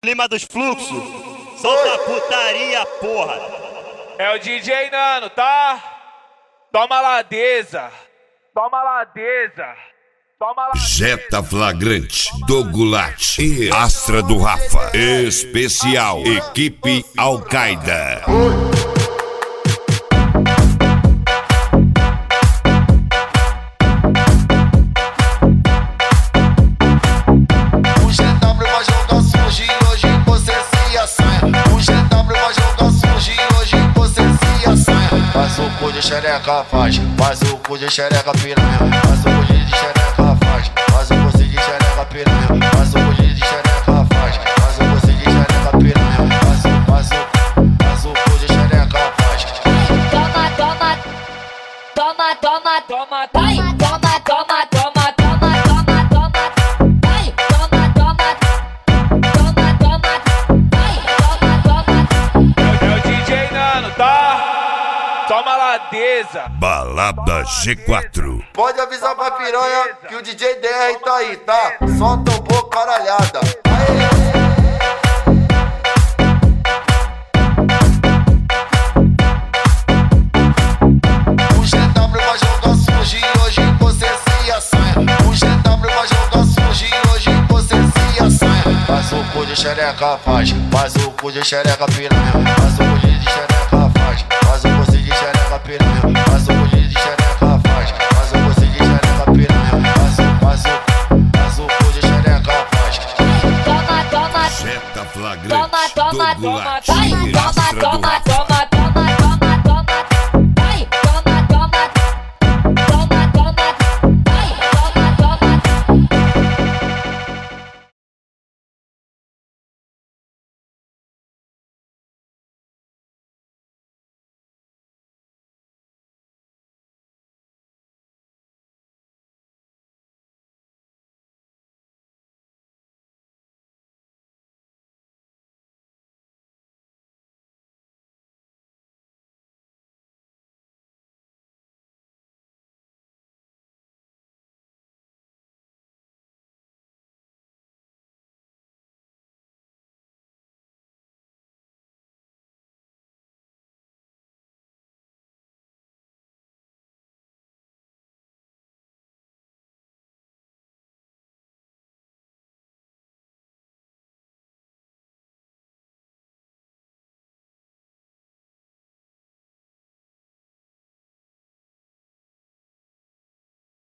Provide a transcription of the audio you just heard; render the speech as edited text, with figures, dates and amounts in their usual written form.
Clima dos fluxos, solta putaria, porra. É o DJ Nano, tá? Toma ladeza, toma ladeza, toma ladeza. Jetta Flagrante, Dogulat e Astra do Rafa. Especial Equipe Al-Qaeda. Faz o cu de xereca, faz o cu de xereca piranha, faz o cu de xereca, faz o cu de xereca piranha, faz o cu de xereca, faz o cu de xereca piranha, faz o cu de xereca, faz. Toma, toma, toma, toma, toma, vai, toma, toma, toma, toma, toma, toma, vai, toma, toma, toma, toma, vai, toma, toma. É o DJ Nano, tá? Toma ladeza. Balada G4. Pode avisar pra piranha que o DJ DR tá aí, tá? Só tombou caralhada. O GW vai jogar sujo e hoje você se assanha. O GW vai jogar sujo e hoje você se assanha. Faz o cu de xereca, faz o cu de xereca piranha, faz o cu de xereca, faz o cu de xereca piranha, faz o cu de xereca, faz o cu de xereca piranha, faz o cu de xereca, faz. Toma, toma, Jetta Flagrante, toma, toma, toma, Dogulat vai, e toma, Astra do toma, Rafa. toma, toma.